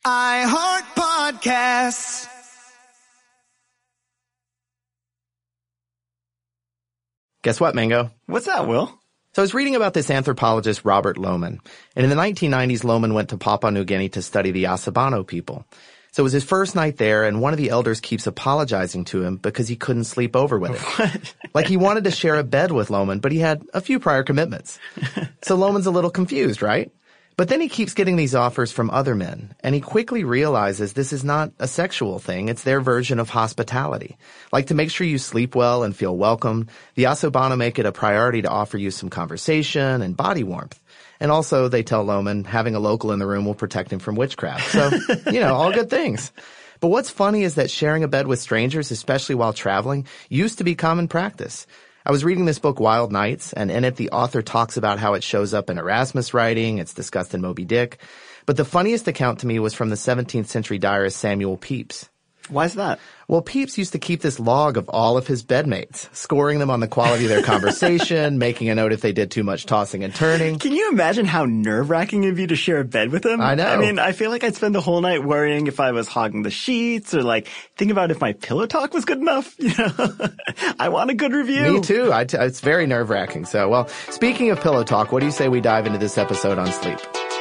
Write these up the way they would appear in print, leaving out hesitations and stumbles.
I heart podcasts. Guess what, Mango? What's that, Will? So I was reading about this anthropologist, Robert Lohman. And in the 1990s, Lohman went to Papua New Guinea to study the Asabano people. So it was his first night there, and one of the elders keeps apologizing to him because he couldn't sleep over with him. Like he wanted to share a bed with Lohman, but he had a few prior commitments. So Lohman's a little confused, right? But then he keeps getting these offers from other men, and he quickly realizes this is not a sexual thing. It's their version of hospitality. Like to make sure you sleep well and feel welcome, the Asabano make it a priority to offer you some conversation and body warmth. And also, they tell Lohman having a local in the room will protect him from witchcraft. So, all good things. But what's funny is that sharing a bed with strangers, especially while traveling, used to be common practice. I was reading this book, Wild Nights, and in it the author talks about how it shows up in Erasmus writing. It's discussed in Moby Dick. But the funniest account to me was from the 17th century diarist Samuel Pepys. Why is that? Well, Pepys used to keep this log of all of his bedmates, scoring them on the quality of their conversation, making a note if they did too much tossing and turning. Can you imagine how nerve-wracking it would be to share a bed with him? I know. I mean, I feel like I'd spend the whole night worrying if I was hogging the sheets or think about if my pillow talk was good enough. I want a good review. Me too. It's very nerve-wracking. So, well, speaking of pillow talk, what do you say we dive into this episode on sleep?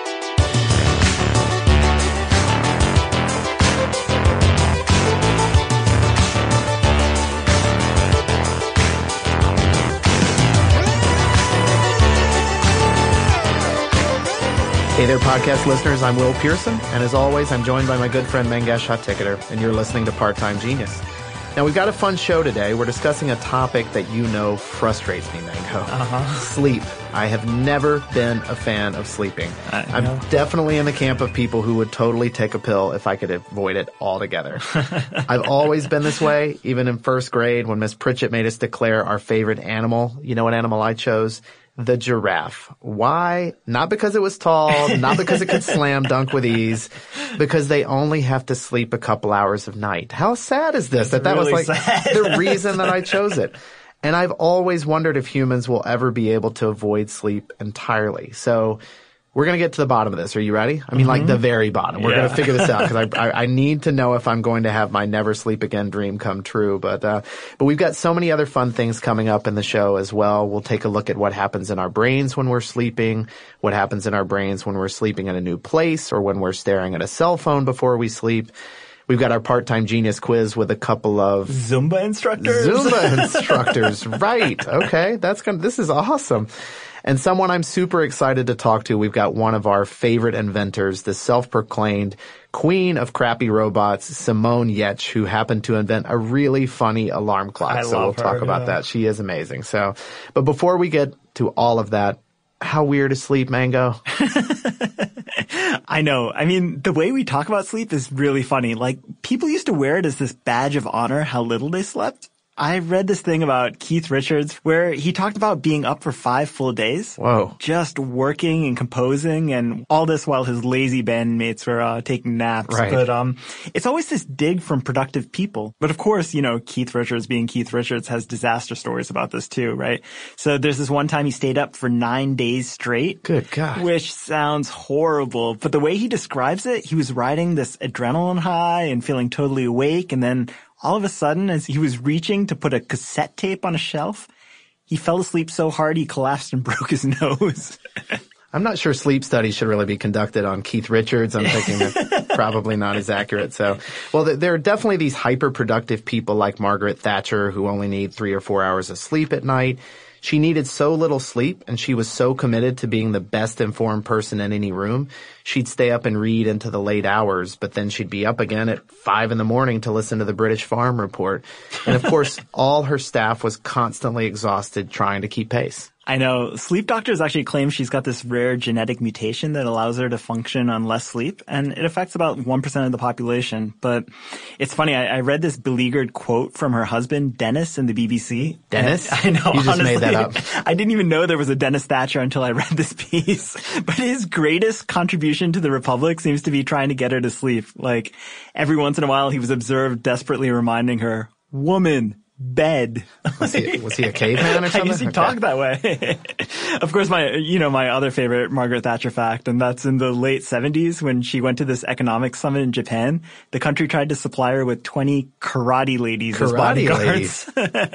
Hey there, podcast listeners. I'm Will Pearson, and as always, I'm joined by my good friend Mangesh Hattikudur, and you're listening to Part-Time Genius. Now, we've got a fun show today. We're discussing a topic that frustrates me, Mango. Sleep. I have never been a fan of sleeping. I'm definitely in the camp of people who would totally take a pill if I could avoid it altogether. I've always been this way, even in first grade when Miss Pritchett made us declare our favorite animal. You know what animal I chose? The giraffe. Why? Not because it was tall, not because it could slam dunk with ease, because they only have to sleep a couple hours of night. How sad is this? That really was sad. The reason that I chose it. And I've always wondered if humans will ever be able to avoid sleep entirely. So we're going to get to the bottom of this. Are you ready? I mean, the very bottom. We're going to figure this out because I need to know if I'm going to have my never sleep again dream come true. But we've got so many other fun things coming up in the show as well. We'll take a look at what happens in our brains when we're sleeping, what happens in our brains when we're sleeping in a new place or when we're staring at a cell phone before we sleep. We've got our Part-Time Genius quiz with a couple of Zumba instructors. Right. Okay. This is awesome. And someone I'm super excited to talk to. We've got one of our favorite inventors, the self-proclaimed queen of crappy robots, Simone Giertz, who happened to invent a really funny alarm clock. So we'll talk about that. She is amazing. So, but before we get to all of that, how weird is sleep, Mango? I know. I mean, the way we talk about sleep is really funny. People used to wear it as this badge of honor how little they slept. I read this thing about Keith Richards where he talked about being up for 5 full days. Whoa. Just working and composing and all this while his lazy bandmates were taking naps. Right. But it's always this dig from productive people. But of course, Keith Richards being Keith Richards has disaster stories about this too, right? So there's this one time he stayed up for 9 days straight. Good God. Which sounds horrible. But the way he describes it, he was riding this adrenaline high and feeling totally awake, and then all of a sudden, as he was reaching to put a cassette tape on a shelf, he fell asleep so hard he collapsed and broke his nose. I'm not sure sleep studies should really be conducted on Keith Richards. I'm thinking that probably not as accurate. So, well, there are definitely these hyper-productive people like Margaret Thatcher who only need 3 or 4 hours of sleep at night. She needed so little sleep, and she was so committed to being the best informed person in any room. She'd stay up and read into the late hours, but then she'd be up again at 5 a.m. to listen to the British Farm Report. And of course, all her staff was constantly exhausted trying to keep pace. I know. Sleep doctors actually claim she's got this rare genetic mutation that allows her to function on less sleep, and it affects about 1% of the population. But it's funny, I read this beleaguered quote from her husband, Dennis, in the BBC. Dennis? I know, You just honestly, made that up. I didn't even know there was a Dennis Thatcher until I read this piece. But his greatest contribution to the Republic seems to be trying to get her to sleep. Every once in a while, he was observed desperately reminding her, "Woman, bed. Was he a caveman or something? I guess he talked that way. Of course, my other favorite Margaret Thatcher fact, and that's in the late 70s when she went to this economic summit in Japan. The country tried to supply her with 20 karate ladies as bodyguards.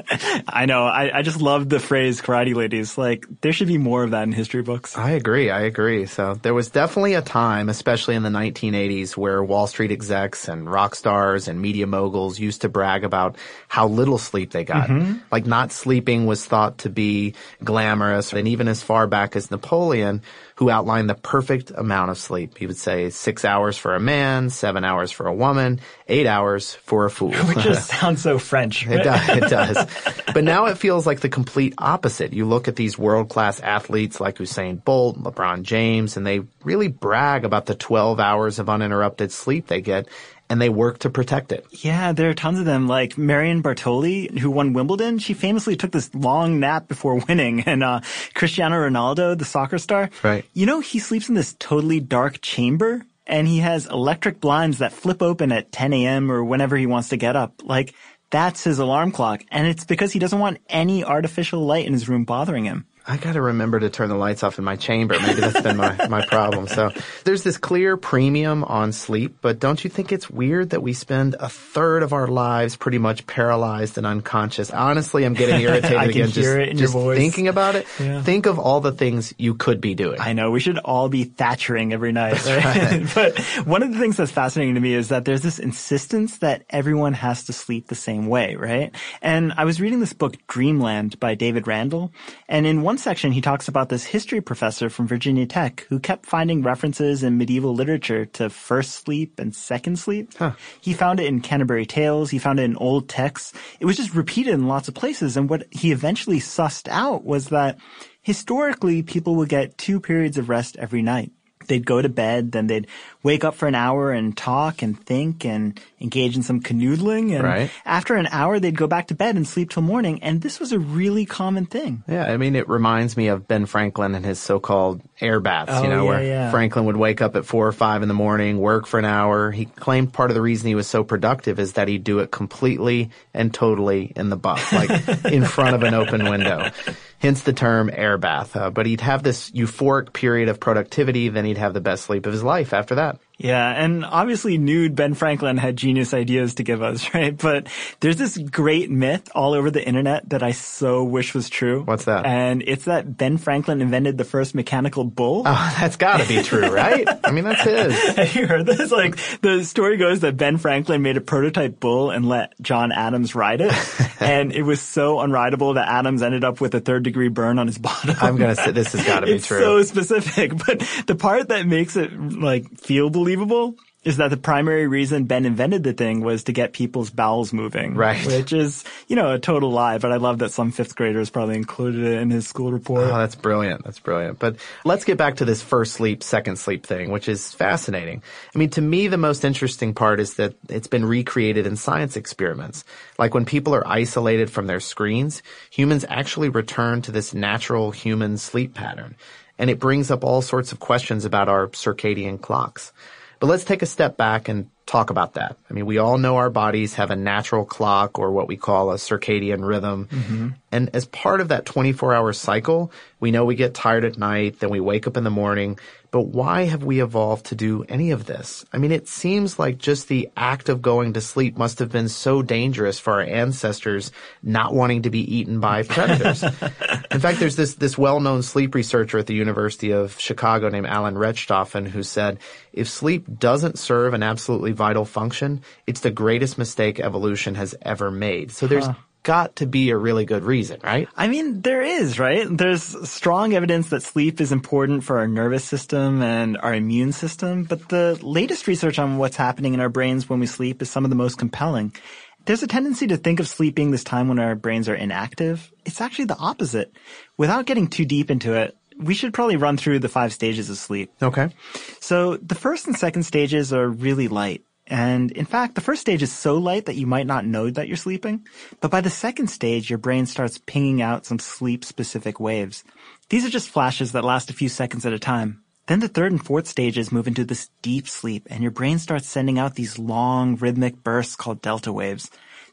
I know. I just love the phrase karate ladies. Like, there should be more of that in history books. I agree. So there was definitely a time, especially in the 1980s, where Wall Street execs and rock stars and media moguls used to brag about how little sleep they got. Like, not sleeping was thought to be glamorous. And even as far back as Napoleon, who outlined the perfect amount of sleep. He would say 6 hours for a man, 7 hours for a woman, 8 hours for a fool. Which just sounds so French. Right? It does. But now it feels like the complete opposite. You look at these world-class athletes like Usain Bolt, LeBron James, and they really brag about the 12 hours of uninterrupted sleep they get. And they work to protect it. Yeah, there are tons of them. Like Marion Bartoli, who won Wimbledon, she famously took this long nap before winning. And Cristiano Ronaldo, the soccer star, right? You know, he sleeps in this totally dark chamber, and he has electric blinds that flip open at 10 a.m. or whenever he wants to get up. Like, that's his alarm clock. And it's because he doesn't want any artificial light in his room bothering him. I gotta remember to turn the lights off in my chamber. Maybe that's been my problem. So there's this clear premium on sleep, but don't you think it's weird that we spend a third of our lives pretty much paralyzed and unconscious? Honestly, I'm getting irritated I again can hear it in just your voice. Thinking about it. Yeah. Think of all the things you could be doing. I know. We should all be Thatchering every night. Right? But one of the things that's fascinating to me is that there's this insistence that everyone has to sleep the same way, right? And I was reading this book, Dreamland, by David Randall, and in one section he talks about this history professor from Virginia Tech who kept finding references in medieval literature to first sleep and second sleep. He found it in Canterbury Tales. He found it in old texts. It was just repeated in lots of places. And what he eventually sussed out was that historically people would get 2 periods of rest every night. They'd go to bed, then they'd wake up for an hour and talk and think and engage in some canoodling. And after an hour, they'd go back to bed and sleep till morning. And this was a really common thing. Yeah, I mean, it reminds me of Ben Franklin and his so-called air baths, where Franklin would wake up at 4 or 5 in the morning, work for an hour. He claimed part of the reason he was so productive is that he'd do it completely and totally in the buff, like in front of an open window. Hence the term air bath. But he'd have this euphoric period of productivity, then he'd have the best sleep of his life after that. Yeah, and obviously nude Ben Franklin had genius ideas to give us, right? But there's this great myth all over the internet that I so wish was true. What's that? And it's that Ben Franklin invented the first mechanical bull. Oh, that's gotta be true, right? I mean, that's his. Have you heard this? Like, the story goes that Ben Franklin made a prototype bull and let John Adams ride it. And it was so unrideable that Adams ended up with a 3rd-degree burn on his bottom. I'm gonna say this has gotta be true. It's so specific. But the part that makes it, like, feel believable is that the primary reason Ben invented the thing was to get people's bowels moving. Right. Which is, a total lie, but I love that some 5th graders probably included it in his school report. Oh, that's brilliant. That's brilliant. But let's get back to this first sleep, second sleep thing, which is fascinating. I mean, to me, the most interesting part is that it's been recreated in science experiments. Like when people are isolated from their screens, humans actually return to this natural human sleep pattern. And it brings up all sorts of questions about our circadian clocks. But let's take a step back and talk about that. I mean, we all know our bodies have a natural clock or what we call a circadian rhythm. Mm-hmm. And as part of that 24-hour cycle, we know we get tired at night, then we wake up in the morning. But why have we evolved to do any of this? I mean, it seems like just the act of going to sleep must have been so dangerous for our ancestors not wanting to be eaten by predators. In fact, there's this well-known sleep researcher at the University of Chicago named Alan Rechthofen who said, if sleep doesn't serve an absolutely vital function, it's the greatest mistake evolution has ever made. So there's got to be a really good reason, right? I mean, there is, right? There's strong evidence that sleep is important for our nervous system and our immune system, but the latest research on what's happening in our brains when we sleep is some of the most compelling. There's a tendency to think of sleep being this time when our brains are inactive. It's actually the opposite. Without getting too deep into it, we should probably run through the 5 stages of sleep. Okay. So the first and second stages are really light. And in fact, the first stage is so light that you might not know that you're sleeping. But by the second stage, your brain starts pinging out some sleep-specific waves. These are just flashes that last a few seconds at a time. Then the third and fourth stages move into this deep sleep, and your brain starts sending out these long, rhythmic bursts called delta waves.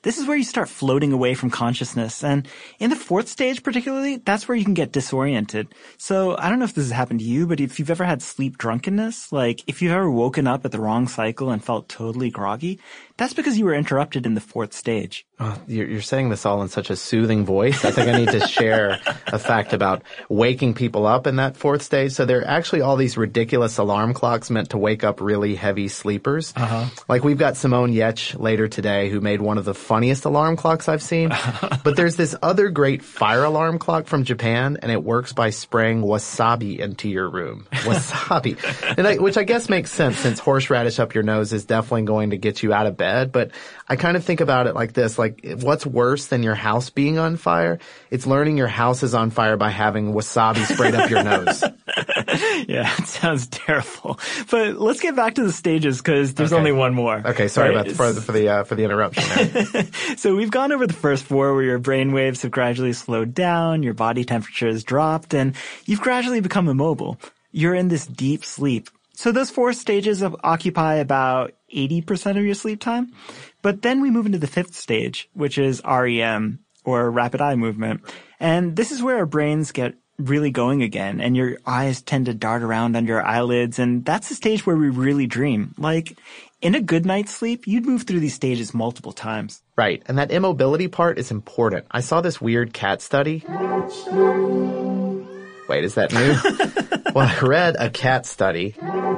this is where you start floating away from consciousness. And in the fourth stage particularly, that's where you can get disoriented. So I don't know if this has happened to you, but if you've ever had sleep drunkenness, like if you've ever woken up at the wrong cycle and felt totally groggy, that's because you were interrupted in the fourth stage. Oh, you're saying this all in such a soothing voice. I think I need to share a fact about waking people up in that fourth stage. So there are actually all these ridiculous alarm clocks meant to wake up really heavy sleepers. Like we've got Simone Yetch later today who made one of the funniest alarm clocks I've seen. But there's this other great fire alarm clock from Japan, and it works by spraying wasabi into your room. Wasabi. Which I guess makes sense since horseradish up your nose is definitely going to get you out of bed. But I kind of think about it like this, like what's worse than your house being on fire? It's learning your house is on fire by having wasabi sprayed up your nose. Yeah, it sounds terrible. But let's get back to the stages because there's only one more. Okay, sorry about for the interruption. So we've gone over the first four where your brain waves have gradually slowed down, your body temperature has dropped, and you've gradually become immobile. You're in this deep sleep. So those four stages occupy about 80% of your sleep time. But then we move into the fifth stage, which is REM, or rapid eye movement. And this is where our brains get really going again, and your eyes tend to dart around under your eyelids, and that's the stage where we really dream. Like, in a good night's sleep, you'd move through these stages multiple times. Right, and that immobility part is important. I saw this weird cat study. Wait, is that new? Well, I read a cat study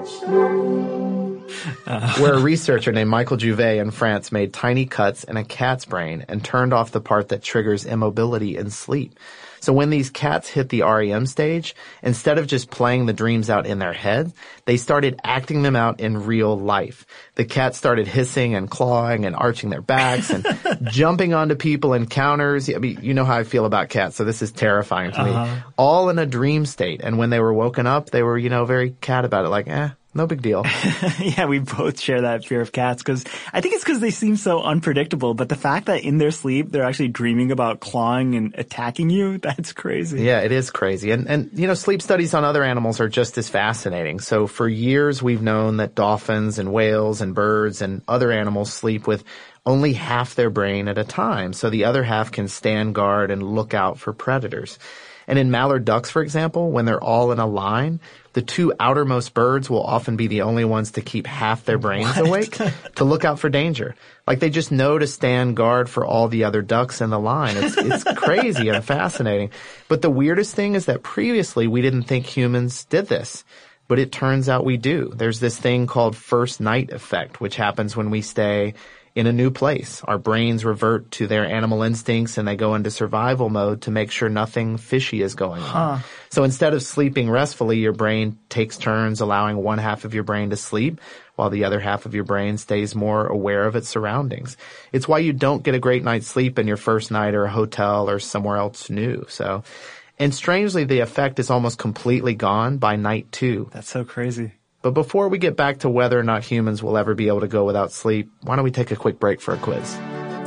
where a researcher named Michael Jouvet in France made tiny cuts in a cat's brain and turned off the part that triggers immobility in sleep. So when these cats hit the REM stage, instead of just playing the dreams out in their head, they started acting them out in real life. The cats started hissing and clawing and arching their backs and jumping onto people in counters. I mean, you know how I feel about cats, so this is terrifying to me. All in a dream state. And when they were woken up, they were, very cat about it, like, no big deal. Yeah, we both share that fear of cats because I think it's because they seem so unpredictable. But the fact that in their sleep, they're actually dreaming about clawing and attacking you, that's crazy. Yeah, it is crazy. And sleep studies on other animals are just as fascinating. So for years, we've known that dolphins and whales and birds and other animals sleep with only half their brain at a time. So the other half can stand guard and look out for predators. And in mallard ducks, for example, when they're all in a line, the two outermost birds will often be the only ones to keep half their brains awake to look out for danger. Like they just know to stand guard for all the other ducks in the line. It's crazy and fascinating. But the weirdest thing is that previously we didn't think humans did this. But it turns out we do. There's this thing called first night effect, which happens when we stay in a new place. Our brains revert to their animal instincts and they go into survival mode to make sure nothing fishy is going on. So instead of sleeping restfully, your brain takes turns allowing one half of your brain to sleep while the other half of your brain stays more aware of its surroundings. It's why you don't get a great night's sleep in your first night or a hotel or somewhere else new. And strangely, the effect is almost completely gone by night 2. That's so crazy. But before we get back to whether or not humans will ever be able to go without sleep, why don't we take a quick break for a quiz?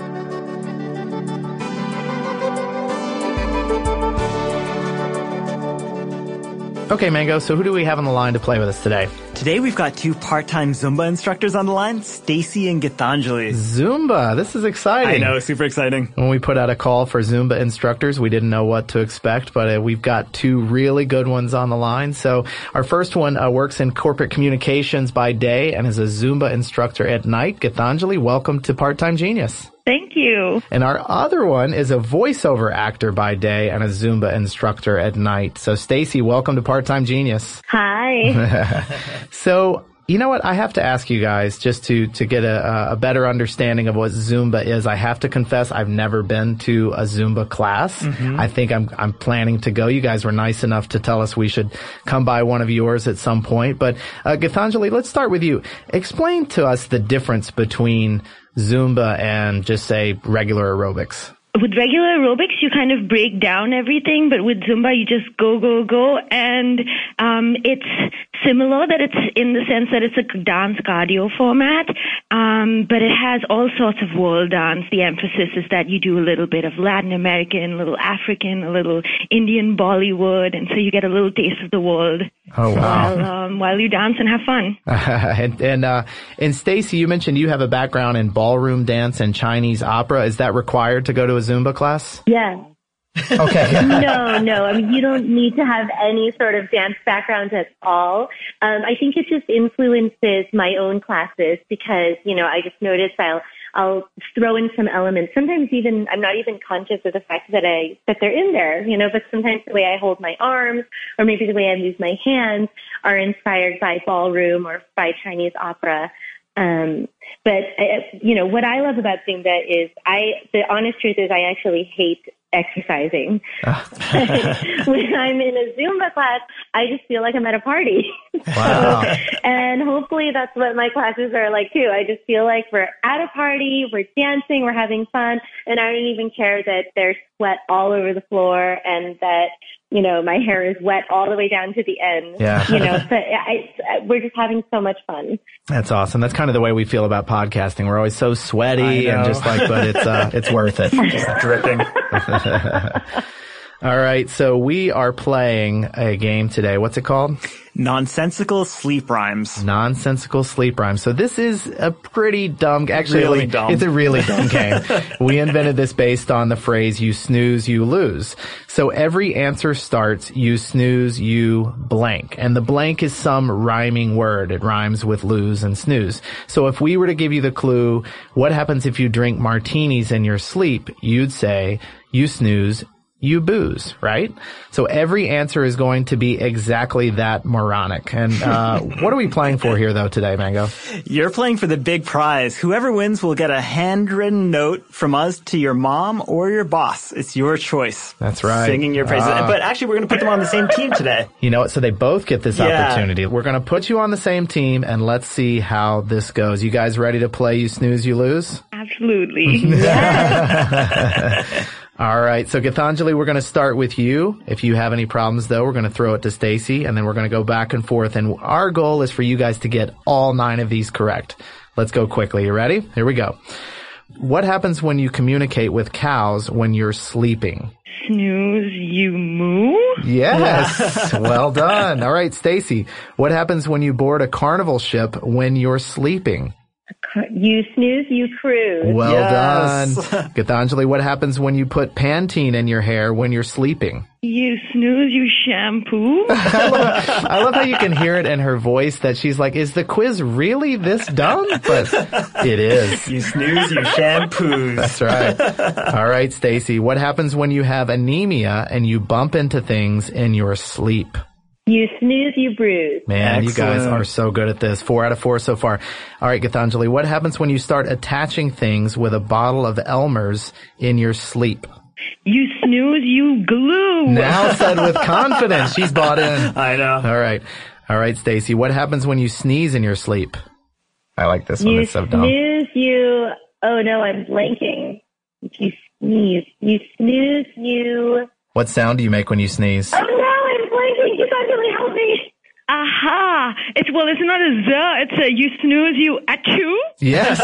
Okay, Mango, so who do we have on the line to play with us today? Today we've got 2 part-time Zumba instructors on the line, Stacy and Gitanjali. Zumba, this is exciting. I know, super exciting. When we put out a call for Zumba instructors, we didn't know what to expect, but we've got 2 really good ones on the line. So our first one works in corporate communications by day and is a Zumba instructor at night. Gitanjali, welcome to Part-Time Genius. Thank you. And our other one is a voiceover actor by day and a Zumba instructor at night. So Stacy, welcome to Part-Time Genius. Hi. So, you know what? I have to ask you guys just to get a better understanding of what Zumba is. I have to confess I've never been to a Zumba class. I think I'm planning to go. You guys were nice enough to tell us we should come by one of yours at some point. But Gitanjali, let's start with you. Explain to us the difference between Zumba and just say regular aerobics. With regular aerobics, you kind of break down everything, but with Zumba, you just go, go, go. And it's similar that it's in the sense that it's a dance cardio format. But it has all sorts of world dance. The emphasis is that you do a little bit of Latin American, a little African, a little Indian Bollywood, and so you get a little taste of the world. Oh, wow. While you dance and have fun. And Stacey, you mentioned you have a background in ballroom dance and Chinese opera. Is that required to go to a Zumba class? Yeah. Okay. No. I mean, you don't need to have any sort of dance background at all. I think it just influences my own classes because, I just notice I'll throw in some elements. Sometimes even, I'm not even conscious of the fact that they're in there, but sometimes the way I hold my arms or maybe the way I move my hands are inspired by ballroom or by Chinese opera. But what I love about Zumba is the honest truth is I actually hate exercising. When I'm in a Zumba class, I just feel like I'm at a party. Wow. And hopefully that's what my classes are like too. I just feel like we're at a party, we're dancing, we're having fun, and I don't even care that there's sweat all over the floor and that, my hair is wet all the way down to the end. Yeah. But we're just having so much fun. That's awesome. That's kind of the way we feel about podcasting. We're always so sweaty and just but it's worth it. Just dripping. All right. So we are playing a game today. What's it called? Nonsensical sleep rhymes. Nonsensical sleep rhymes. So this is a pretty dumb, actually, Really dumb. It's a really dumb game. We invented this based on the phrase, you snooze, you lose. So every answer starts, you snooze, you blank. And the blank is some rhyming word. It rhymes with lose and snooze. So if we were to give you the clue, what happens if you drink martinis in your sleep? You'd say, you snooze, you booze, right? So every answer is going to be exactly that moronic. And what are we playing for here, though, today, Mango? You're playing for the big prize. Whoever wins will get a handwritten note from us to your mom or your boss. It's your choice. That's right. Singing your praises. But actually, we're going to put them on the same team today. You know what? So they both get this opportunity. We're going to put you on the same team, and let's see how this goes. You guys ready to play You Snooze, You Lose? Absolutely. Yeah. All right. So Gitanjali, we're going to start with you. If you have any problems, though, we're going to throw it to Stacey, and then we're going to go back and forth. And our goal is for you guys to get all 9 of these correct. Let's go quickly. You ready? Here we go. What happens when you communicate with cows when you're sleeping? Snooze, you moo? Yes. Well done. All right, Stacey. What happens when you board a carnival ship when you're sleeping? You snooze, you cruise. Well Yes. done. Gitanjali, what happens when you put Pantene in your hair when you're sleeping? You snooze, you shampoo? I love how you can hear it in her voice that she's like, is the quiz really this dumb? But it is. You snooze, you shampoos. That's right. All right, Stacey, what happens when you have anemia and you bump into things in your sleep? You snooze, you bruise. Man, you guys Excellent. are so good at this. 4 out of 4 so far. All right, Gitanjali, what happens when you start attaching things with a bottle of Elmer's in your sleep? You snooze, you glue. Now said with confidence. She's bought in. I know. All right, Stacey, what happens when you sneeze in your sleep? I like this one. You It's so dumb. snooze, you... Oh, no, I'm blanking. You sneeze. You snooze, you... What sound do you make when you sneeze? Oh, no, I'm blanking. You guys really help me. Aha! It's not a z, it's a you snooze, you achoo? Yes.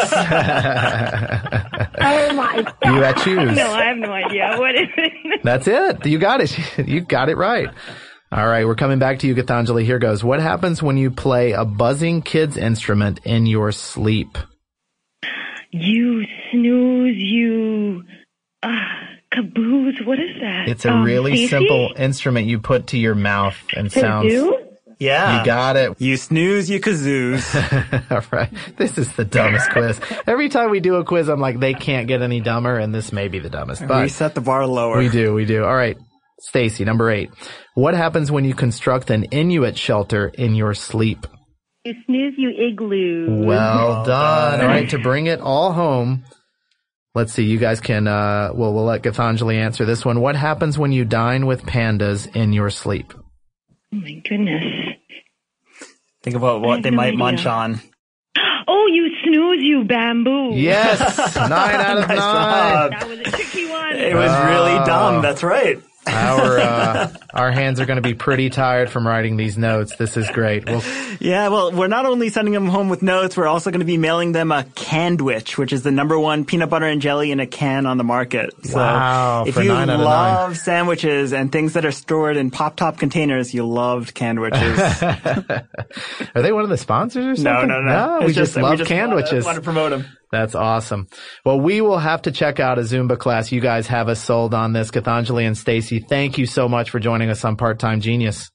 Oh, my God. You at choose. No, I have no idea. What is it? That's it. You got it. You got it right. All right, we're coming back to you, Gitanjali. Here goes. What happens when you play a buzzing kid's instrument in your sleep? You snooze, you... caboose, what is that? It's a really Stacey? simple instrument you put to your mouth and sounds. Kazoo? Yeah. You got it. You snooze, you kazoos. All right. This is the dumbest quiz. Every time we do a quiz, I'm like, they can't get any dumber, and this may be the dumbest. But We set the bar lower. we do. All right. Stacey, number 8. What happens when you construct an Inuit shelter in your sleep? You snooze, you igloo. Well done. All right. To bring it all home, let's see. You guys can, we'll let Gitanjali answer this one. What happens when you dine with pandas in your sleep? Oh my goodness. Think about what they no might idea. munch on. Oh, you snooze, you bamboo. Yes. 9 out of 9. Nice job. That was a tricky one. It was really dumb. That's right. All Our hands are going to be pretty tired from writing these notes. This is great. Yeah, well, we're not only sending them home with notes, we're also going to be mailing them a Candwich, which is the #1 peanut butter and jelly in a can on the market. So wow, if you love sandwiches and things that are stored in pop-top containers, you loved Candwiches. Are they one of the sponsors or something? No. We just love Candwiches. Want to promote them. That's awesome. Well, we will have to check out a Zumba class. You guys have us sold on this. Gitanjali and Stacy, thank you so much for joining us on Part-Time Genius.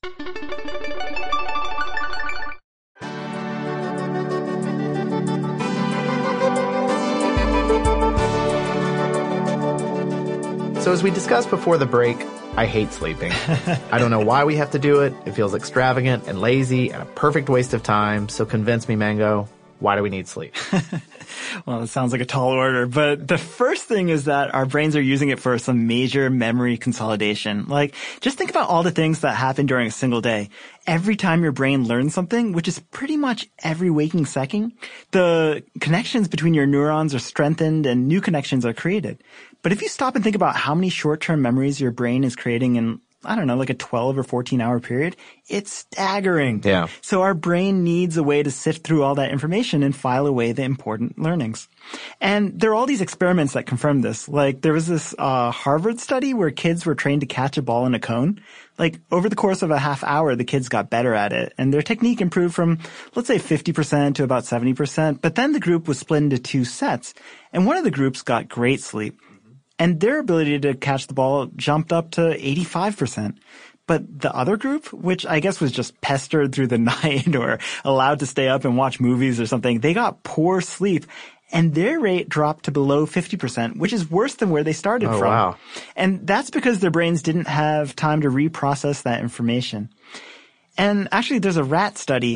So as we discussed before the break, I hate sleeping. I don't know why we have to do it. It feels extravagant and lazy and a perfect waste of time. So convince me, Mango, why do we need sleep? Well, it sounds like a tall order, but the first thing is that our brains are using it for some major memory consolidation. Like, just think about all the things that happen during a single day. Every time your brain learns something, which is pretty much every waking second, the connections between your neurons are strengthened and new connections are created. But if you stop and think about how many short-term memories your brain is creating in, I don't know, like a 12 or 14-hour period, it's staggering. Yeah. So our brain needs a way to sift through all that information and file away the important learnings. And there are all these experiments that confirm this. Like, there was this Harvard study where kids were trained to catch a ball in a cone. Like, over the course of a half hour, the kids got better at it. And their technique improved from, let's say, 50% to about 70%. But then the group was split into two sets. And one of the groups got great sleep. And their ability to catch the ball jumped up to 85%. But the other group, which I guess was just pestered through the night or allowed to stay up and watch movies or something, they got poor sleep. And their rate dropped to below 50%, which is worse than where they started from. Wow. And that's because their brains didn't have time to reprocess that information. And actually, there's a rat study.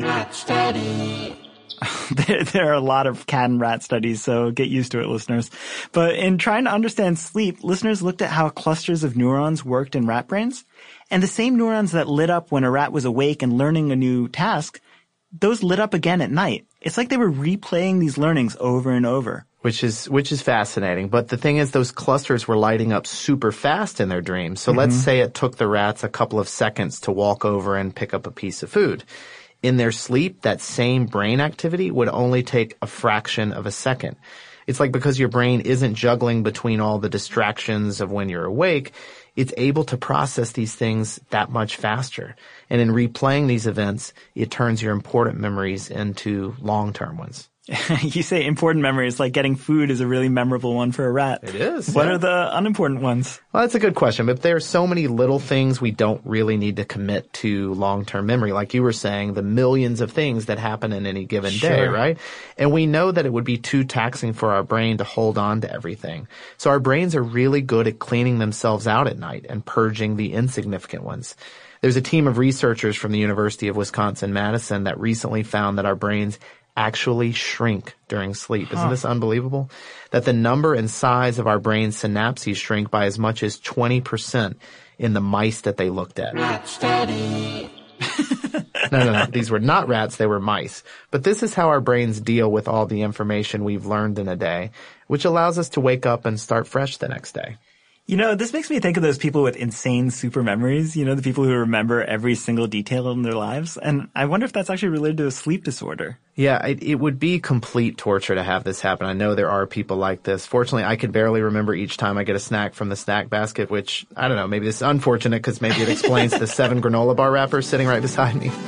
There are a lot of cat and rat studies, so get used to it, listeners. But in trying to understand sleep, listeners looked at how clusters of neurons worked in rat brains. And the same neurons that lit up when a rat was awake and learning a new task, those lit up again at night. It's like they were replaying these learnings over and over. Which is fascinating. But the thing is, those clusters were lighting up super fast in their dreams. So let's say it took the rats a couple of seconds to walk over and pick up a piece of food. In their sleep, that same brain activity would only take a fraction of a second. It's like because your brain isn't juggling between all the distractions of when you're awake, it's able to process these things that much faster. And in replaying these events, it turns your important memories into long-term ones. You say important memories, like getting food is a really memorable one for a rat. It is. What are the unimportant ones? Well, that's a good question. But there are so many little things we don't really need to commit to long-term memory. Like you were saying, the millions of things that happen in any given day, right? And we know that it would be too taxing for our brain to hold on to everything. So our brains are really good at cleaning themselves out at night and purging the insignificant ones. There's a team of researchers from the University of Wisconsin-Madison that recently found that our brains actually shrink during sleep. Isn't this unbelievable? That the number and size of our brain synapses shrink by as much as 20% in the mice that they looked at. Rat study. No. These were not rats. They were mice. But this is how our brains deal with all the information we've learned in a day, which allows us to wake up and start fresh the next day. You know, this makes me think of those people with insane super memories, you know, the people who remember every single detail in their lives. And I wonder if that's actually related to a sleep disorder. Yeah, it would be complete torture to have this happen. I know there are people like this. Fortunately, I could barely remember each time I get a snack from the snack basket, which, I don't know, maybe this is unfortunate because maybe it explains the 7 granola bar wrappers sitting right beside me.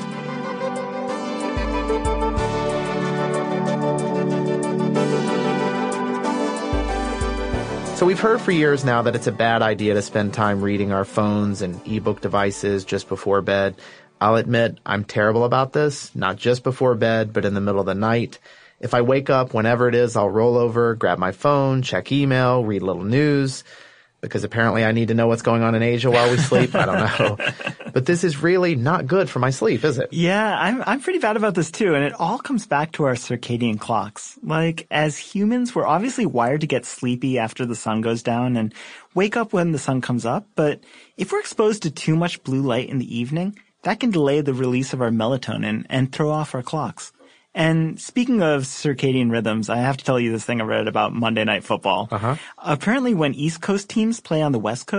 So we've heard for years now that it's a bad idea to spend time reading our phones and ebook devices just before bed. I'll admit I'm terrible about this, not just before bed, but in the middle of the night. If I wake up whenever it is, I'll roll over, grab my phone, check email, read a little news, because apparently I need to know what's going on in Asia while we sleep. I don't know. But this is really not good for my sleep, is it? Yeah, I'm pretty bad about this too. And it all comes back to our circadian clocks. Like, as humans, we're obviously wired to get sleepy after the sun goes down and wake up when the sun comes up. But if we're exposed to too much blue light in the evening, that can delay the release of our melatonin and throw off our clocks. And speaking of circadian rhythms, I have to tell you this thing I read about Monday Night Football. Apparently when East Coast teams play on the West Coast,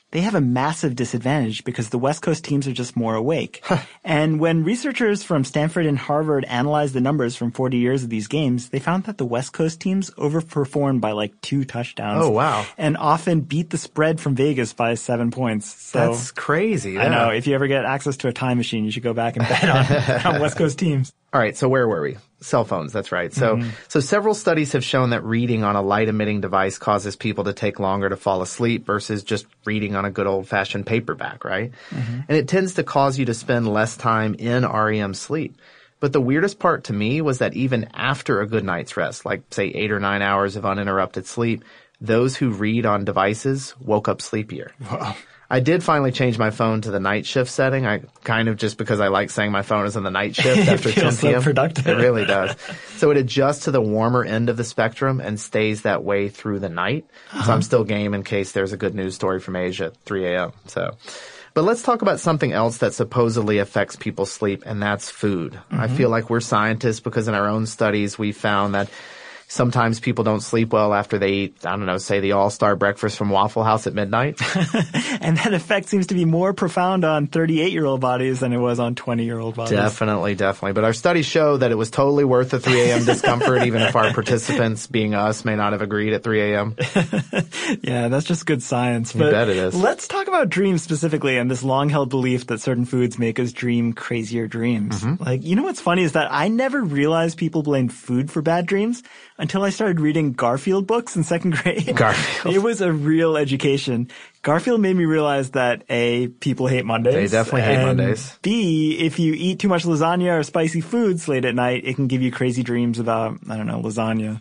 they have a massive disadvantage because the West Coast teams are just more awake. And when researchers from Stanford and Harvard analyzed the numbers from 40 years of these games, they found that the West Coast teams overperformed by like 2 touchdowns. Oh, wow. And often beat the spread from Vegas by 7 points. So That's crazy. Yeah. I know. If you ever get access to a time machine, you should go back and bet on West Coast teams. All right, so where were we? Cell phones, that's right. So several studies have shown that reading on a light-emitting device causes people to take longer to fall asleep versus just reading on a good old-fashioned paperback, right? And it tends to cause you to spend less time in REM sleep. But the weirdest part to me was that even after a good night's rest, like say 8 or 9 hours of uninterrupted sleep, those who read on devices woke up sleepier. Wow. I did finally change my phone to the night shift setting. I kind of just because I like saying my phone is on the night shift after 10 feels p.m. so productive. It really does. So it adjusts to the warmer end of the spectrum and stays that way through the night. So I'm still game in case there's a good news story from Asia at 3 a.m. But let's talk about something else that supposedly affects people's sleep, and that's food. I feel like we're scientists because in our own studies we found that sometimes people don't sleep well after they eat, I don't know, say the all-star breakfast from Waffle House at midnight. And that effect seems to be more profound on 38-year-old bodies than it was on 20-year-old bodies. Definitely. But our studies show that it was totally worth the 3 a.m. discomfort, even if our participants, being us, may not have agreed at 3 a.m. Yeah, that's just good science. You bet it is. Let's talk about dreams specifically and this long-held belief that certain foods make us dream crazier dreams. Like, you know what's funny is that I never realized people blamed food for bad dreams until I started reading Garfield books in second grade. Garfield. It was a real education. Garfield made me realize that A, people hate Mondays. They definitely hate and Mondays. B, if you eat too much lasagna or spicy foods late at night, it can give you crazy dreams about, I don't know, lasagna.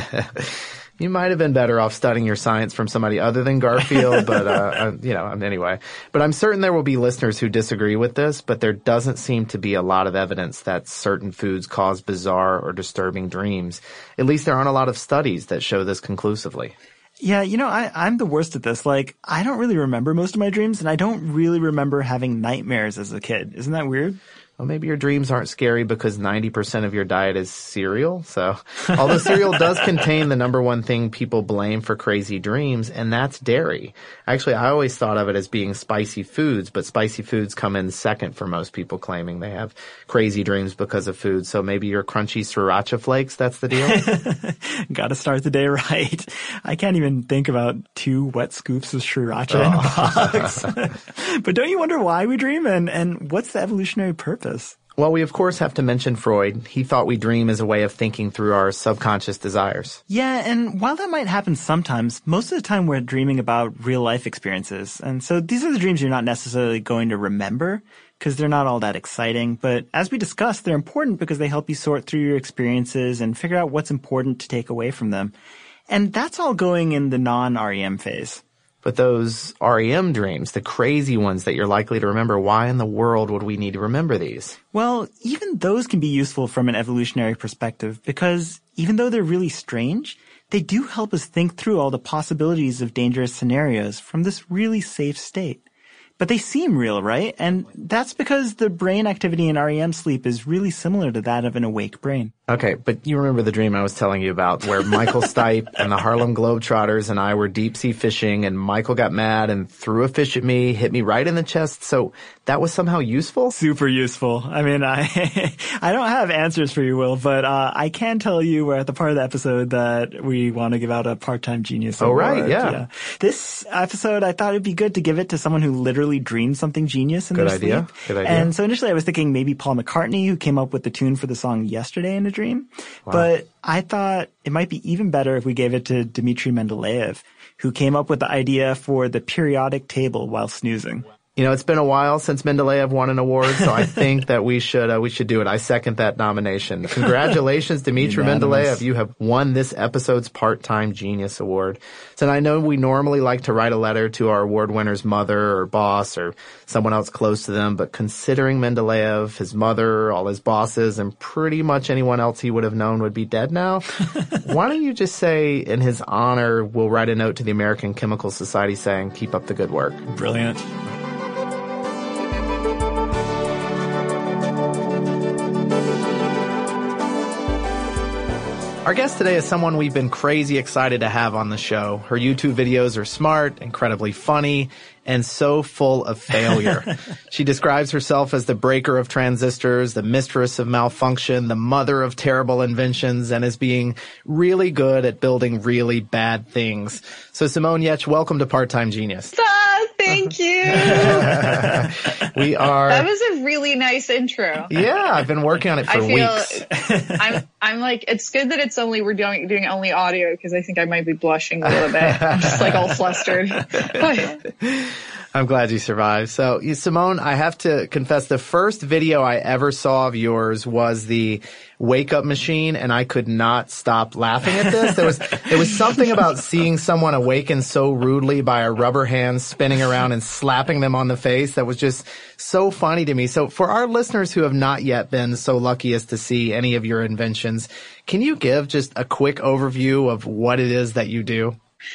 You might have been better off studying your science from somebody other than Garfield, but, anyway. But I'm certain there will be listeners who disagree with this, but there doesn't seem to be a lot of evidence that certain foods cause bizarre or disturbing dreams. At least there aren't a lot of studies that show this conclusively. Yeah, I'm the worst at this. Like, I don't really remember most of my dreams, and I don't really remember having nightmares as a kid. Isn't that weird? Well, maybe your dreams aren't scary because 90% of your diet is cereal. So, although cereal does contain the number one thing people blame for crazy dreams, and that's dairy. Actually, I always thought of it as being spicy foods, but spicy foods come in second for most people claiming they have crazy dreams because of food. So maybe your crunchy sriracha flakes, that's the deal? Gotta start the day right. I can't even think about 2 wet scoops of sriracha in a box. But don't you wonder why we dream and what's the evolutionary purpose? Well, we of course have to mention Freud. He thought we dream as a way of thinking through our subconscious desires. Yeah, and while that might happen sometimes, most of the time we're dreaming about real life experiences. And so these are the dreams you're not necessarily going to remember because they're not all that exciting. But as we discussed, they're important because they help you sort through your experiences and figure out what's important to take away from them. And that's all going in the non-REM phase. But those REM dreams, the crazy ones that you're likely to remember, why in the world would we need to remember these? Well, even those can be useful from an evolutionary perspective because even though they're really strange, they do help us think through all the possibilities of dangerous scenarios from this really safe state. But they seem real, right? And that's because the brain activity in REM sleep is really similar to that of an awake brain. Okay, but you remember the dream I was telling you about where Michael Stipe and the Harlem Globetrotters and I were deep-sea fishing and Michael got mad and threw a fish at me, hit me right in the chest. So that was somehow useful? Super useful. I mean, I don't have answers for you, Will, but I can tell you we're at the part of the episode that we want to give out a part-time genius award. Oh, right, yeah. This episode, I thought it'd be good to give it to someone who literally dreamed something genius in their sleep. Good idea. And so initially I was thinking maybe Paul McCartney, who came up with the tune for the song Yesterday in a Dream. Wow. But I thought it might be even better if we gave it to Dmitry Mendeleev, who came up with the idea for the periodic table while snoozing. You know, it's been a while since Mendeleev won an award, so I think that we should do it. I second that nomination. Congratulations, Dmitry Mendeleev. You have won this episode's Part-Time Genius Award. So I know we normally like to write a letter to our award winner's mother or boss or someone else close to them, but considering Mendeleev, his mother, all his bosses, and pretty much anyone else he would have known would be dead now, why don't you just say, in his honor, we'll write a note to the American Chemical Society saying, keep up the good work. Brilliant. Our guest today is someone we've been crazy excited to have on the show. Her YouTube videos are smart, incredibly funny, and so full of failure. She describes herself as the breaker of transistors, the mistress of malfunction, the mother of terrible inventions, and as being really good at building really bad things. So Simone Giertz, welcome to Part-Time Genius. Thank you. We are. That was a really nice intro. Yeah, I've been working on it for weeks. I'm like, it's good that we're doing only audio, because I think I might be blushing a little bit. I'm just like all flustered. I'm glad you survived. So, Simone, I have to confess, the first video I ever saw of yours was the wake up machine, and I could not stop laughing at this. There was something about seeing someone awaken so rudely by a rubber hand spinning around and slapping them on the face that was just so funny to me. So for our listeners who have not yet been so lucky as to see any of your inventions, can you give just a quick overview of what it is that you do?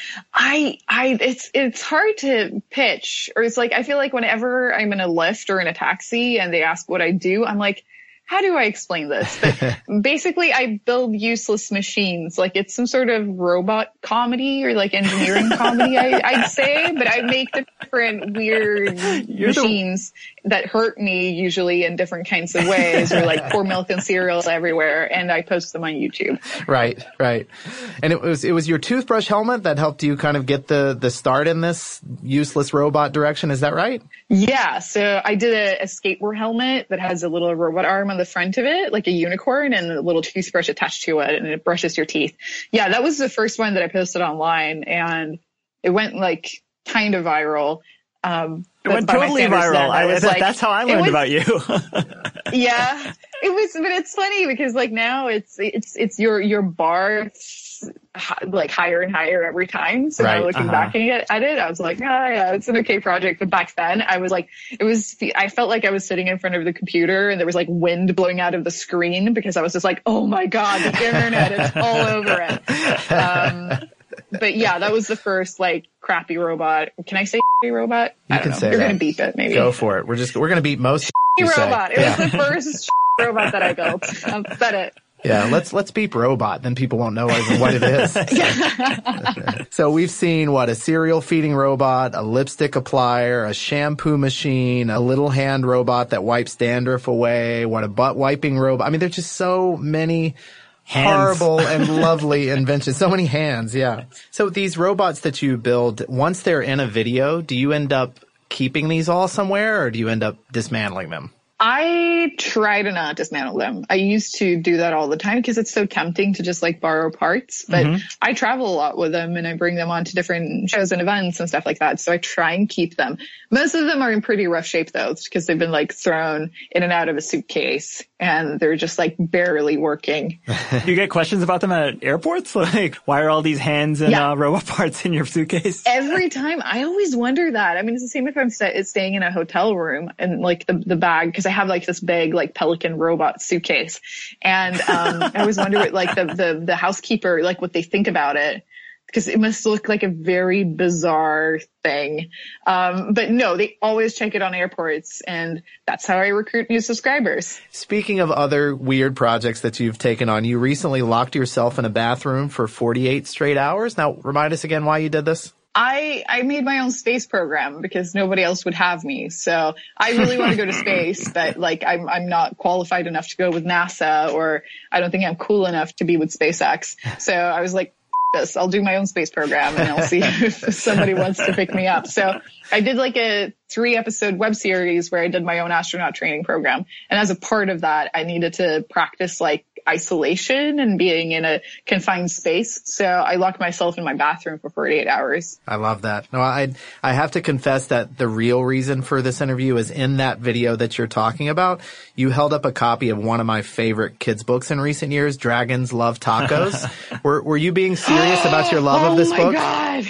It's hard to pitch, or it's like, I feel like whenever I'm in a Lyft or in a taxi and they ask what I do, I'm like, how do I explain this? But basically, I build useless machines. Like, it's some sort of robot comedy or like engineering comedy, I'd say. But I make different weird machines that hurt me, usually in different kinds of ways, or like pour milk and cereal everywhere, and I post them on YouTube. Right. And it was your toothbrush helmet that helped you kind of get the start in this useless robot direction. Is that right? Yeah. So I did a skateboard helmet that has a little robot arm on the front of it, like a unicorn, and a little toothbrush attached to it, and it brushes your teeth. Yeah, that was the first one that I posted online, and it went like kind of viral. It went totally viral. That's how I learned about you. Yeah, it was, but it's funny because like now it's your bar like higher and higher every time. So now looking back at it, I was like, yeah, it's an okay project. But back then I was like, I felt like I was sitting in front of the computer and there was like wind blowing out of the screen because I was just like, oh my God, the internet is all over it. But yeah, that was the first like crappy robot. Can I say robot? You can say You're that. going to beep it, maybe. Go for it. We're going to beep most robot. It was the first robot that I built. I've said it. Yeah, let's beep robot, then people won't know what it is. So we've seen a cereal feeding robot, a lipstick applier, a shampoo machine, a little hand robot that wipes dandruff away, a butt wiping robot. I mean, there's just so many horrible and lovely inventions. So many hands, yeah. So these robots that you build, once they're in a video, do you end up keeping these all somewhere, or do you end up dismantling them? I try to not dismantle them. I used to do that all the time because it's so tempting to just like borrow parts, but I travel a lot with them and I bring them on to different shows and events and stuff like that. So I try and keep them. Most of them are in pretty rough shape though, because they've been like thrown in and out of a suitcase and they're just like barely working. Do you get questions about them at airports? Like, why are all these hands and robot parts in your suitcase? Every time. I always wonder that. I mean, it's the same if I'm staying in a hotel room and like the bag, because I have like this big like Pelican robot suitcase, and I always wonder what like the housekeeper, like what they think about it, because it must look like a very bizarre thing. But no, they always check it on airports, and that's how I recruit new subscribers. Speaking of other weird projects that you've taken on, you recently locked yourself in a bathroom for 48 straight hours. Now, remind us again why you did this. I made my own space program because nobody else would have me. So I really want to go to space, but like I'm not qualified enough to go with NASA, or I don't think I'm cool enough to be with SpaceX. So I was like, this, I'll do my own space program and I'll see if somebody wants to pick me up. So I did like a 3-episode web series where I did my own astronaut training program. And as a part of that, I needed to practice like isolation and being in a confined space. So I locked myself in my bathroom for 48 hours. I love that. No, I have to confess that the real reason for this interview is in that video that you're talking about. You held up a copy of one of my favorite kids' books in recent years, Dragons Love Tacos. Were you being serious about your love of this book? Oh my God.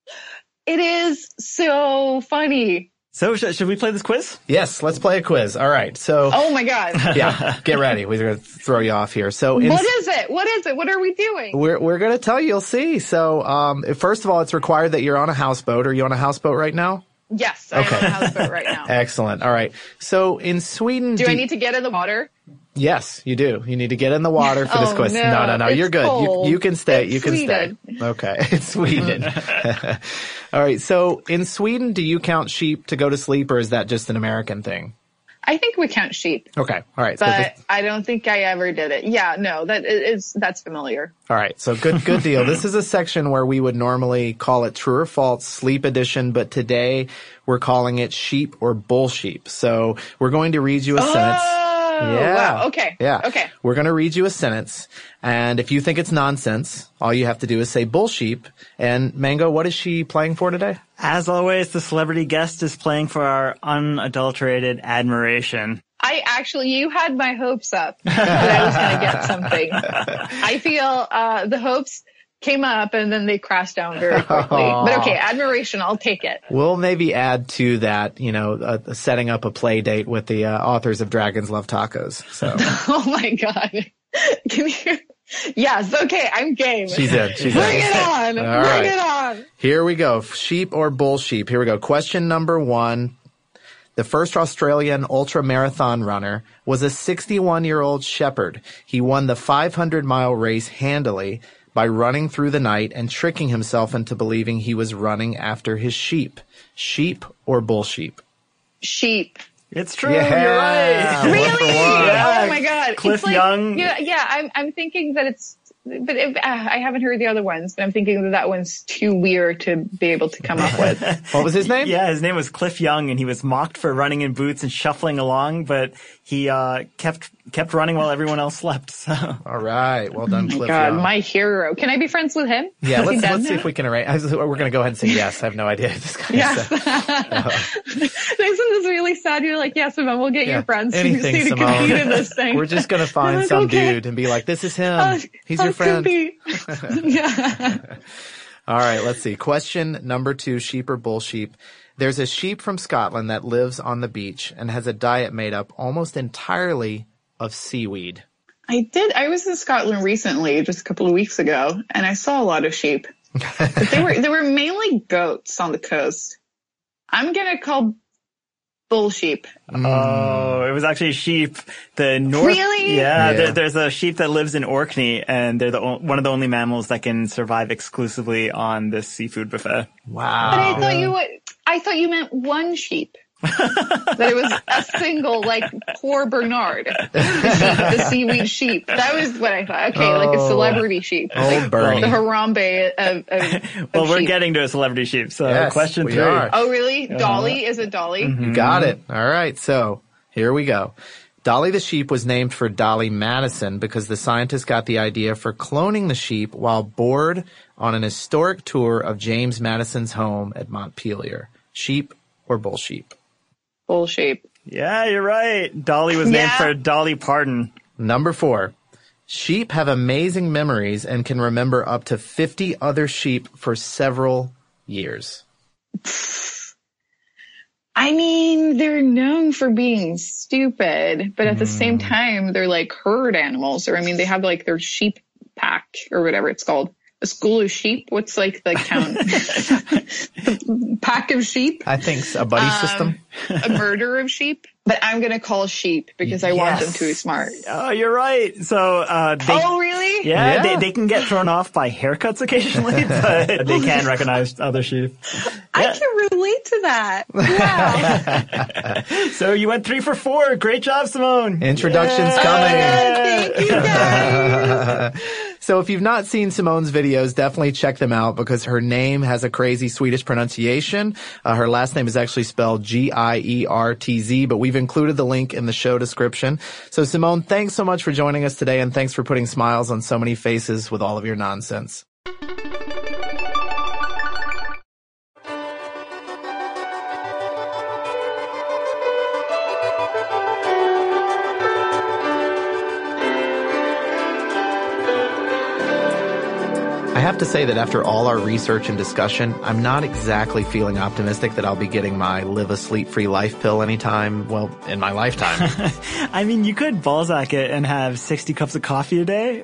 It is so funny. So should we play this quiz? Yes, let's play a quiz. All right. So. Oh my God. Yeah, get ready. We're going to throw you off here. So. What is it? What are we doing? We're going to tell you. You'll see. So, first of all, it's required that you're on a houseboat. Are you on a houseboat right now? Yes, I'm on a houseboat right now. Excellent. All right. So in Sweden. Do I need to get in the water? Yes, you do. You need to get in the water for this question. No. It's You're good. cold. You can stay. It's You can Sweden. stay. Okay. It's Sweden. All right. So in Sweden, do you count sheep to go to sleep, or is that just an American thing? I think we count sheep, Okay. All right. but I don't think I ever did it. Yeah, no, that's familiar. All right. So good deal. This is a section where we would normally call it true or false sleep edition, but today we're calling it sheep or bull sheep. So we're going to read you a sentence. Yeah. Wow. Okay. Yeah. Okay. We're going to read you a sentence, and if you think it's nonsense, all you have to do is say bull sheep. And Mango, what is she playing for today? As always, the celebrity guest is playing for our unadulterated admiration. You had my hopes up that I was going to get something. I feel the hopes came up and then they crashed down very quickly. But okay, admiration, I'll take it. We'll maybe add to that, setting up a play date with the authors of Dragons Love Tacos. So. Oh my God. Yes, okay, I'm game. She's in. Bring it on. Bring it on. Here we go. Sheep or bull sheep. Here we go. Question number 1. The first Australian ultra-marathon runner was a 61-year-old shepherd. He won the 500-mile race handily by running through the night and tricking himself into believing he was running after his sheep. Sheep or bull sheep? Sheep. It's true. Yeah. You're right. Really? Yeah. Oh my God. Cliff Young. Yeah, I'm thinking that I haven't heard the other ones, but I'm thinking that one's too weird to be able to come up with. What was his name? Yeah, his name was Cliff Young, and he was mocked for running in boots and shuffling along, but he kept running while everyone else slept. So. All right. Well done, Cliff God, Young. my hero. Can I be friends with him? Yeah, Is he dead let's see now? if we can arrange. We're going to go ahead and say yes. I have no idea who this guy Yeah. is. Isn't this really sad? You're like, yeah, Simone, we'll get your friends. Anything, you just need to Simone. compete in this thing. We're just going to find like, some okay. dude and be like, this is him. He's I'll your friend. compete. Yeah. All right, let's see. Question number 2, sheep or bull sheep. There's a sheep from Scotland that lives on the beach and has a diet made up almost entirely of seaweed. I was in Scotland recently, just a couple of weeks ago, and I saw a lot of sheep. But they were mainly goats on the coast. I'm gonna call bull sheep. Oh, it was actually sheep. The north. Really? Yeah. There's a sheep that lives in Orkney, and they're one of the only mammals that can survive exclusively on this seafood buffet. Wow. But I thought you meant one sheep. That it was a single, like poor Bernard, the seaweed sheep. That was what I thought. Okay, like a celebrity sheep, like Bernie. the Harambe of Well, we're sheep. getting to a celebrity sheep. So Yes, question we 3. are. Oh, really? Dolly? Is it Dolly? You got it. All right, so here we go. Dolly the sheep was named for Dolly Madison because the scientist got the idea for cloning the sheep while bored on an historic tour of James Madison's home at Montpelier. Sheep or bull sheep? Bull sheep. Yeah, you're right. Dolly was named Yeah. for Dolly Parton. Number 4. Sheep have amazing memories and can remember up to 50 other sheep for several years. I mean, they're known for being stupid, but at the same time, they're like herd animals. Or, I mean, they have like their sheep pack or whatever it's called. A school of sheep? What's like the count? The pack of sheep? I think a buddy system. A murder of sheep? But I'm going to call sheep because I want them to be smart. Oh, you're right. So, Oh, really? yeah. They can get thrown off by haircuts occasionally, but they can recognize other sheep. I can relate to that. Wow. So you went 3 for 4. Great job, Simone. Introduction's coming. Thank you, guys. So if you've not seen Simone's videos, definitely check them out because her name has a crazy Swedish pronunciation. Her last name is actually spelled Giertz, but we've included the link in the show description. So Simone, thanks so much for joining us today, and thanks for putting smiles on so many faces with all of your nonsense. I have to say that after all our research and discussion, I'm not exactly feeling optimistic that I'll be getting my live a sleep-free life pill anytime, well, in my lifetime. I mean, you could Balzac it and have 60 cups of coffee a day,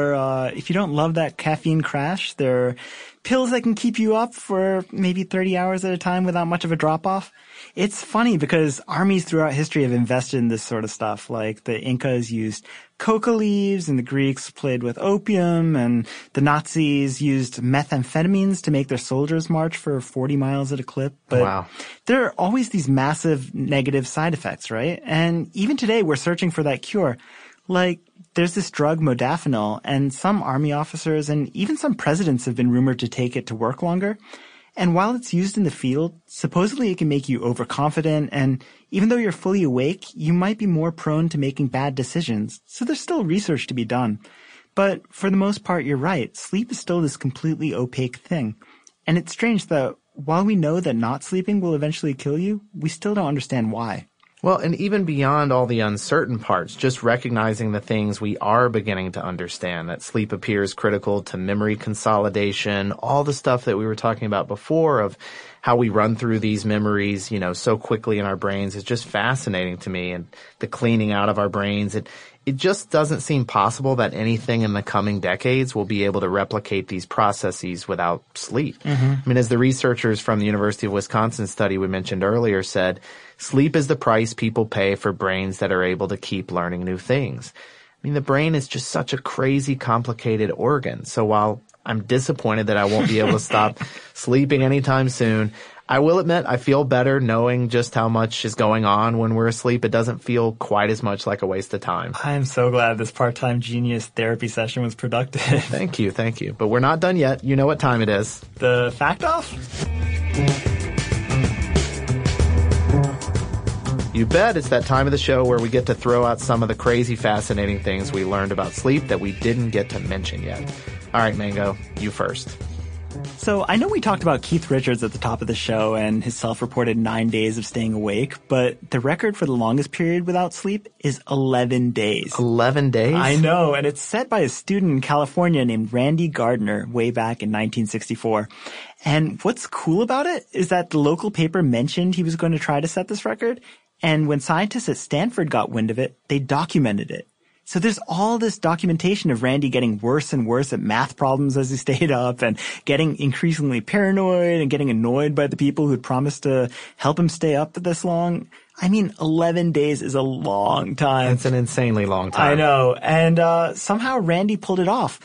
or if you don't love that caffeine crash, there are pills that can keep you up for maybe 30 hours at a time without much of a drop-off. It's funny because armies throughout history have invested in this sort of stuff. Like the Incas used coca leaves, and the Greeks played with opium, and the Nazis used methamphetamines to make their soldiers march for 40 miles at a clip. But wow. There are always these massive negative side effects, right? And even today we're searching for that cure. Like, there's this drug modafinil, and some army officers and even some presidents have been rumored to take it to work longer. And while it's used in the field, supposedly it can make you overconfident, and even though you're fully awake, you might be more prone to making bad decisions. So there's still research to be done. But for the most part, you're right. Sleep is still this completely opaque thing. And it's strange that while we know that not sleeping will eventually kill you, we still don't understand why. Well, and even beyond all the uncertain parts, just recognizing the things we are beginning to understand, that sleep appears critical to memory consolidation, all the stuff that we were talking about before of how we run through these memories, you know, so quickly in our brains is just fascinating to me. And the cleaning out of our brains, it just doesn't seem possible that anything in the coming decades will be able to replicate these processes without sleep. I mean, as the researchers from the University of Wisconsin study we mentioned earlier said, sleep is the price people pay for brains that are able to keep learning new things. I mean, the brain is just such a crazy, complicated organ. So while I'm disappointed that I won't be able to stop sleeping anytime soon, I will admit I feel better knowing just how much is going on when we're asleep. It doesn't feel quite as much like a waste of time. I am so glad this part-time genius therapy session was productive. Thank you. But we're not done yet. You know what time it is. The fact off? You bet. It's that time of the show where we get to throw out some of the crazy, fascinating things we learned about sleep that we didn't get to mention yet. All right, Mango, you first. So I know we talked about Keith Richards at the top of the show and his self-reported 9 days of staying awake, but the record for the longest period without sleep is 11 days. 11 days? I know, and it's set by a student in California named Randy Gardner way back in 1964. And what's cool about it is that the local paper mentioned he was going to try to set this record, and when scientists at Stanford got wind of it, they documented it. So there's all this documentation of Randy getting worse and worse at math problems as he stayed up and getting increasingly paranoid and getting annoyed by the people who'd promised to help him stay up this long. I mean, 11 days is a long time. It's an insanely long time. I know. And somehow Randy pulled it off.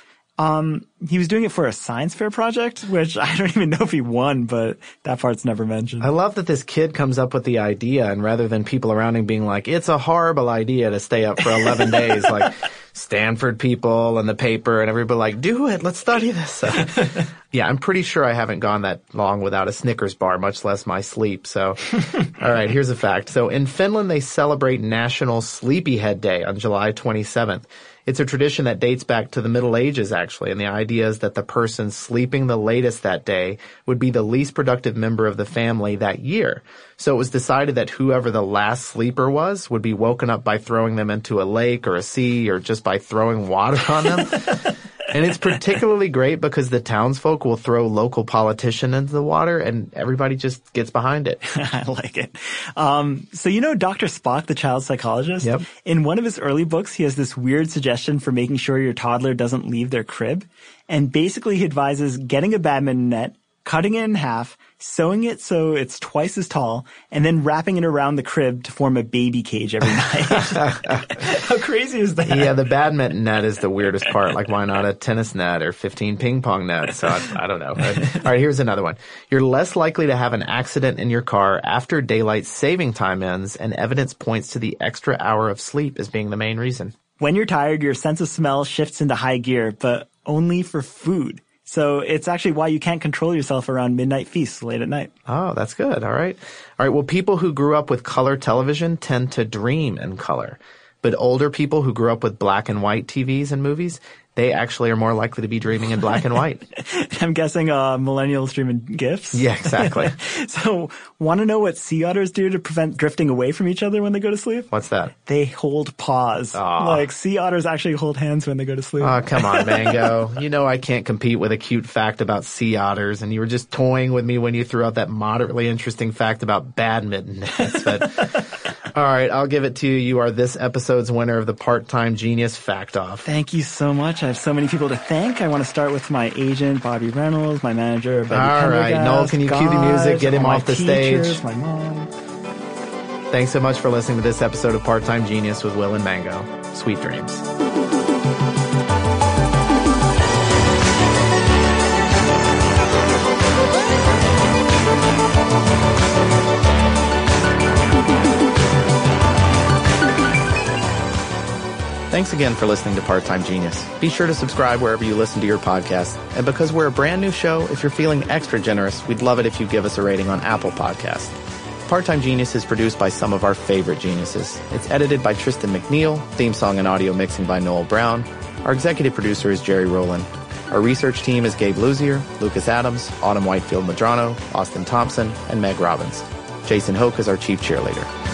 He was doing it for a science fair project, which I don't even know if he won, but that part's never mentioned. I love that this kid comes up with the idea, and rather than people around him being like, it's a horrible idea to stay up for 11 days, like Stanford people and the paper and everybody like, do it, let's study this. Yeah, I'm pretty sure I haven't gone that long without a Snickers bar, much less my sleep. So, all right, here's a fact. So in Finland, they celebrate National Sleepyhead Day on July 27th. It's a tradition that dates back to the Middle Ages, actually, and the idea is that the person sleeping the latest that day would be the least productive member of the family that year. So it was decided that whoever the last sleeper was would be woken up by throwing them into a lake or a sea or just by throwing water on them. And it's particularly great because the townsfolk will throw local politician into the water and everybody just gets behind it. I like it. So you know Dr. Spock, the child psychologist? Yep. In one of his early books, he has this weird suggestion for making sure your toddler doesn't leave their crib. And basically he advises getting a badminton net, cutting it in half, sewing it so it's twice as tall, and then wrapping it around the crib to form a baby cage every night. How crazy is that? Yeah, the badminton net is the weirdest part. Like, why not a tennis net or 15 ping pong nets? So I don't know. All right, here's another one. You're less likely to have an accident in your car after daylight saving time ends, and evidence points to the extra hour of sleep as being the main reason. When you're tired, your sense of smell shifts into high gear, but only for food. So it's actually why you can't control yourself around midnight feasts late at night. Oh, that's good. All right. Well, people who grew up with color television tend to dream in color. But older people who grew up with black and white TVs and movies, they actually are more likely to be dreaming in black and white. I'm guessing millennials dream in GIFs. Yeah, exactly. So, want to know what sea otters do to prevent drifting away from each other when they go to sleep? What's that? They hold paws. Aw. Like, sea otters actually hold hands when they go to sleep. Oh, come on, Mango. You know I can't compete with a cute fact about sea otters, and you were just toying with me when you threw out that moderately interesting fact about badminton nets. But all right, I'll give it to you. You are this episode's winner of the Part-Time Genius Fact Off. Thank you so much. I have so many people to thank. I want to start with my agent, Bobby Reynolds, my manager, Betty All right, Pendergast, Noel, can you cue the music? Get him all my off the teachers, stage. My mom. Thanks so much for listening to this episode of Part-Time Genius with Will and Mango. Sweet dreams. Thanks again for listening to Part-Time Genius. Be sure to subscribe wherever you listen to your podcast. And because we're a brand new show, if you're feeling extra generous, we'd love it if you give us a rating on Apple Podcasts. Part-Time Genius is produced by some of our favorite geniuses. It's edited by Tristan McNeil, theme song and audio mixing by Noel Brown. Our executive producer is Jerry Rowland. Our research team is Gabe Luzier, Lucas Adams, Autumn Whitefield Madrano, Austin Thompson, and Meg Robbins. Jason Hoke is our chief cheerleader.